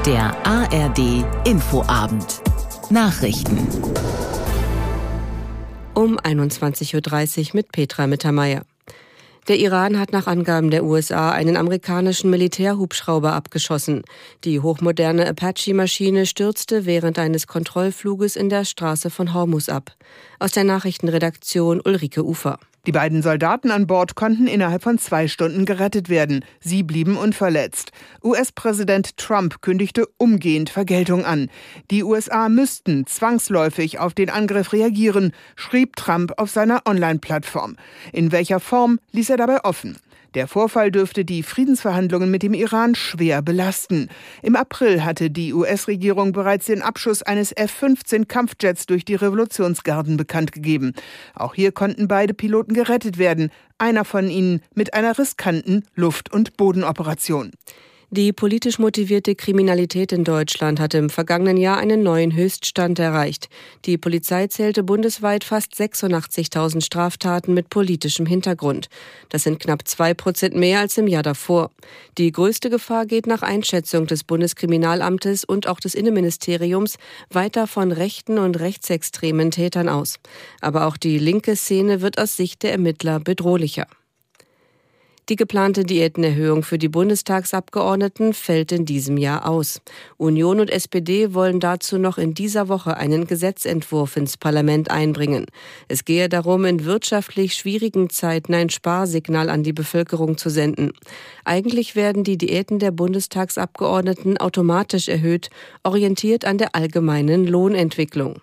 Der ARD Infoabend. Nachrichten. Um 21.30 Uhr mit Petra Mittermeier. Der Iran hat nach Angaben der USA einen amerikanischen Militärhubschrauber abgeschossen. Die hochmoderne Apache-Maschine stürzte während eines Kontrollfluges in der Straße von Hormuz ab. Aus der Nachrichtenredaktion Ulrike Ufer. Die beiden Soldaten an Bord konnten innerhalb von 2 Stunden gerettet werden. Sie blieben unverletzt. US-Präsident Trump kündigte umgehend Vergeltung an. Die USA müssten zwangsläufig auf den Angriff reagieren, schrieb Trump auf seiner Online-Plattform. In welcher Form ließ er dabei offen. Der Vorfall dürfte die Friedensverhandlungen mit dem Iran schwer belasten. Im April hatte die US-Regierung bereits den Abschuss eines F-15-Kampfjets durch die Revolutionsgarden bekannt gegeben. Auch hier konnten beide Piloten gerettet werden, einer von ihnen mit einer riskanten Luft- und Bodenoperation. Die politisch motivierte Kriminalität in Deutschland hatte im vergangenen Jahr einen neuen Höchststand erreicht. Die Polizei zählte bundesweit fast 86.000 Straftaten mit politischem Hintergrund. Das sind knapp 2% mehr als im Jahr davor. Die größte Gefahr geht nach Einschätzung des Bundeskriminalamtes und auch des Innenministeriums weiter von rechten und rechtsextremen Tätern aus. Aber auch die linke Szene wird aus Sicht der Ermittler bedrohlicher. Die geplante Diätenerhöhung für die Bundestagsabgeordneten fällt in diesem Jahr aus. Union und SPD wollen dazu noch in dieser Woche einen Gesetzentwurf ins Parlament einbringen. Es gehe darum, in wirtschaftlich schwierigen Zeiten ein Sparsignal an die Bevölkerung zu senden. Eigentlich werden die Diäten der Bundestagsabgeordneten automatisch erhöht, orientiert an der allgemeinen Lohnentwicklung.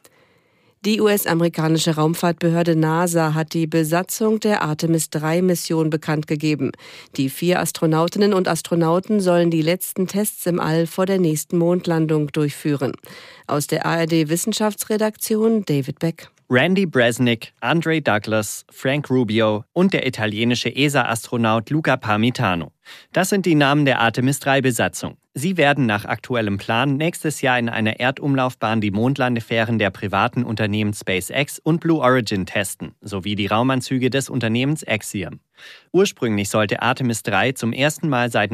Die US-amerikanische Raumfahrtbehörde NASA hat die Besatzung der Artemis-3-Mission bekannt gegeben. Die 4 Astronautinnen und Astronauten sollen die letzten Tests im All vor der nächsten Mondlandung durchführen. Aus der ARD-Wissenschaftsredaktion David Beck. Randy Bresnik, Andre Douglas, Frank Rubio und der italienische ESA-Astronaut Luca Parmitano. Das sind die Namen der Artemis-3-Besatzung. Sie werden nach aktuellem Plan nächstes Jahr in einer Erdumlaufbahn die Mondlandefähren der privaten Unternehmen SpaceX und Blue Origin testen, sowie die Raumanzüge des Unternehmens Axiom. Ursprünglich sollte Artemis 3 zum ersten Mal seit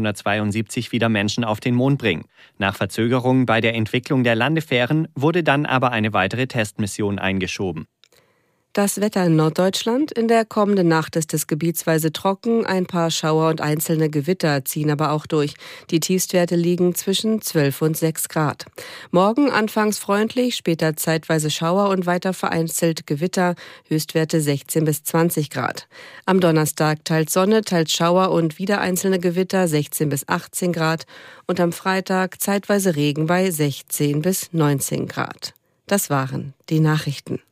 1972 wieder Menschen auf den Mond bringen. Nach Verzögerungen bei der Entwicklung der Landefähren wurde dann aber eine weitere Testmission eingeschoben. Das Wetter in Norddeutschland. In der kommenden Nacht ist es gebietsweise trocken. Ein paar Schauer und einzelne Gewitter ziehen aber auch durch. Die Tiefstwerte liegen zwischen 12 und 6 Grad. Morgen anfangs freundlich, später zeitweise Schauer und weiter vereinzelt Gewitter. Höchstwerte 16 bis 20 Grad. Am Donnerstag teils Sonne, teils Schauer und wieder einzelne Gewitter 16 bis 18 Grad. Und am Freitag zeitweise Regen bei 16 bis 19 Grad. Das waren die Nachrichten.